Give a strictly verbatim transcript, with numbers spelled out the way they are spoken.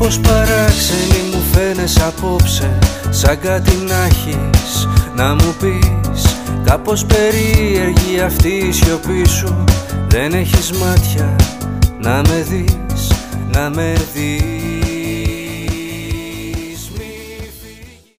Κάπως παράξενη μου φαίνεσαι απόψε, σαν κάτι να έχεις να μου πεις. Κάπως περίεργη αυτή η σιωπή σου, δεν έχεις μάτια να με δεις, να με δεις.